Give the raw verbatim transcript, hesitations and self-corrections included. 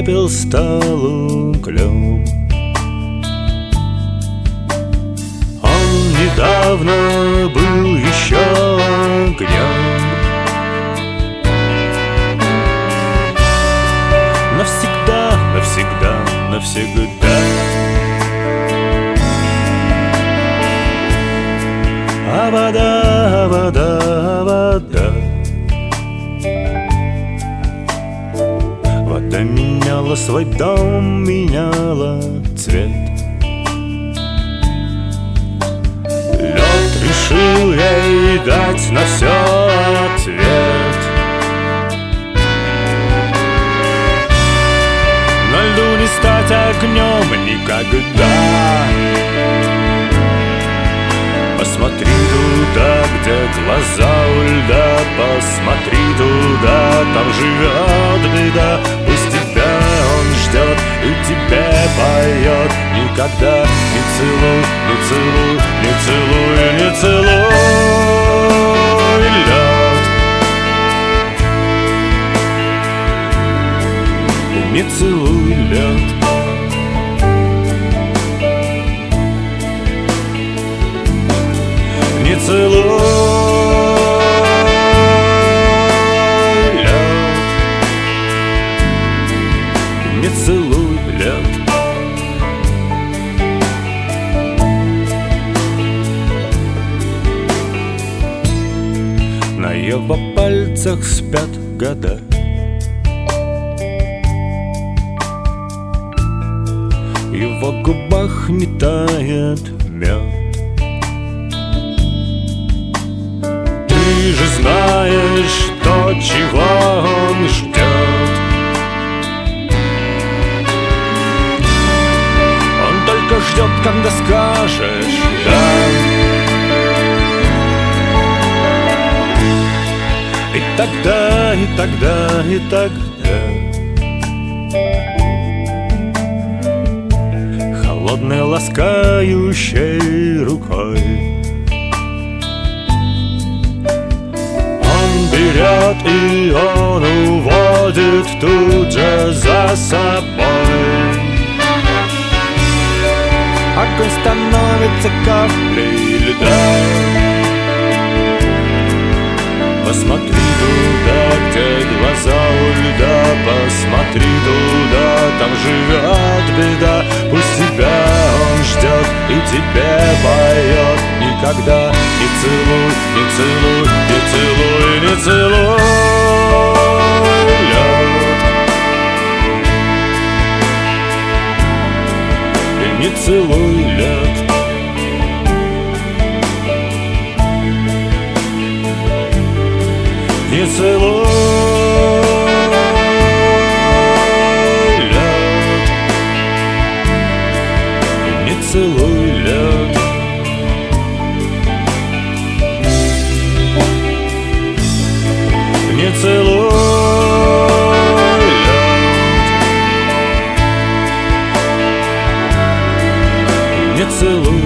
пепел стал углем. Он недавно был еще огнем. Навсегда, навсегда, навсегда. А вода, а вода, а вода. Вода меняла свой дом, меняла цвет. Лед решил ей дать на все ответ. На льду не стать огнем никогда. Посмотри туда, где глаза у льда, посмотри туда, там живет беда. Пусть тебя он ждет и тебе поет. Никогда не целуй, не целуй, не целуй, не целуй лед. Не целуй лед. Не целуй лед. Не целуй лед. На его пальцах спят года. В его губах не тает мед. Ты же знаешь то, чего он ждет. Он только ждет, когда скажешь «да». И тогда, и тогда, и тогда холодной ласкающей рукой берет, и он уводит тут же за собой. Огонь становится каплей льда. Посмотри туда, где глаза у льда, посмотри туда, там живет беда. Пусть тебя он ждет и тебе поет. Никогда не целуй, не целуй, не целуй, не целуй лед. Не целуй лед. Не целуй лед. Не целуй лед. Не целуй лед. Не целуй.